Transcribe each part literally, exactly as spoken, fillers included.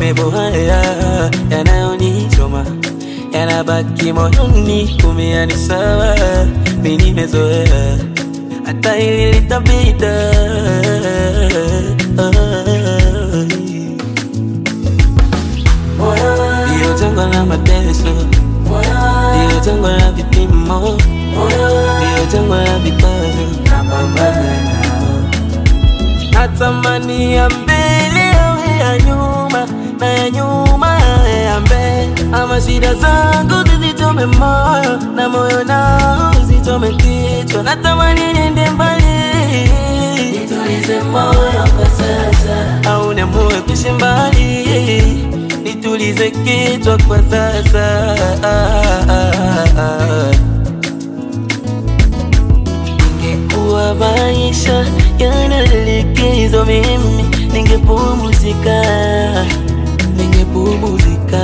maumivu haya yanayonichoma yanabaki moyoni, kumia ni sawa, mimi nimezoea, hata hili litapita. Iyo jangwa la mateso, iyo jangwa la vipimo, iyo jangwa la vikwazo, napambana nao. Natamani ya mbele yawe ya nyuma, na ya nyuma yawe ya mbele. Ama shida zangu zisichome moyo, na moyo nao usichome kichwa. Natamani niende mbali, nitulize moyo kwa sasa, au niamue kuishi mbali, nitulize kichwa kwa sasa. Ingekuwa maisha yana likizo, mimi ningepumzika, ningepumzika.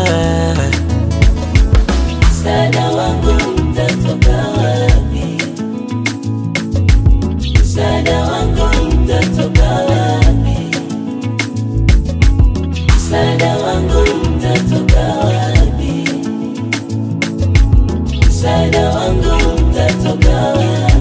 Msaada wangu utatoka wapi? Msaada wangu utatoka wapi? Msaada wangu utatoka wapi? Msaada wangu utatoka wapi?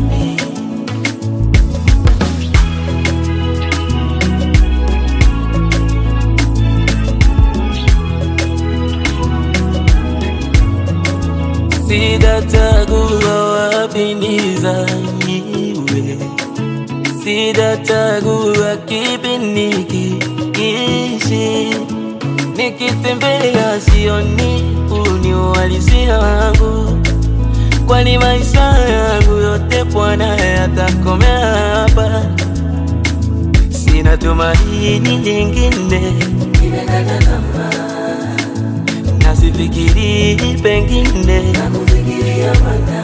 Sitachagua wapi nizaliwe, sitachagua kipi nikiishi. Nikitembea sioni uni uhalisia wangu, kwani maisha yangu yote Bwana yatakomea hapa. Sina tumaini lingine, nimekata tamaa, nasifikiri pengine nakufikiria mana.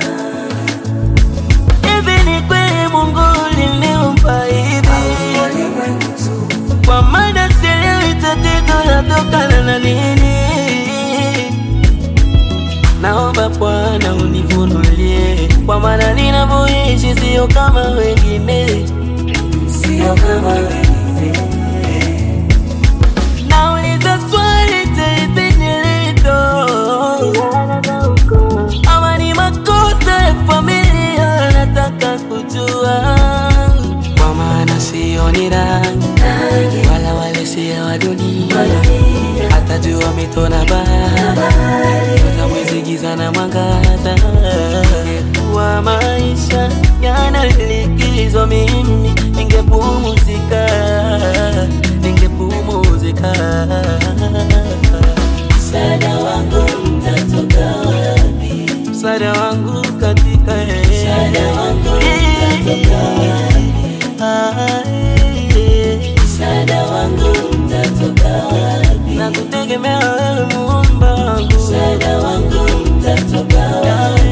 Hivi ni kweli Mungu aliniumba hivi? Kwa maana sielewi tatizo latokana na nini. Naomba Bwana unifunulie, kwa maana ninavyoishi sio kama wengine, sio kama wengine. Nauliza swali, je, ama ni makosa ya familia? Nataka kujua, kwa maana sioni rangi wala wale siya wa dunia, hata jua mito na bahari, hata mwezi giza na mwangaza. Kwa maisha yana likizo, mimi ningepumzika, ningepumzika. Msaada wangu utatoka wapi? Msaada wangu katika yeye, msaada wangu utatoka wapi? Msaada wangu utatoka wapi? Nakutegemea wewe Muumba wangu, msaada wangu utatoka wapi?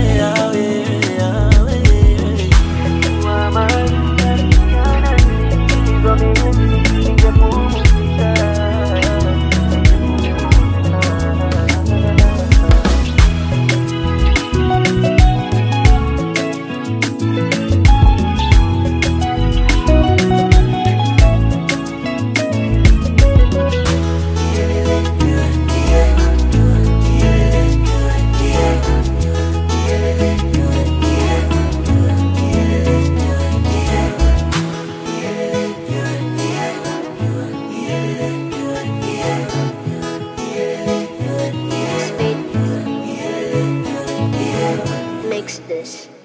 Makes this.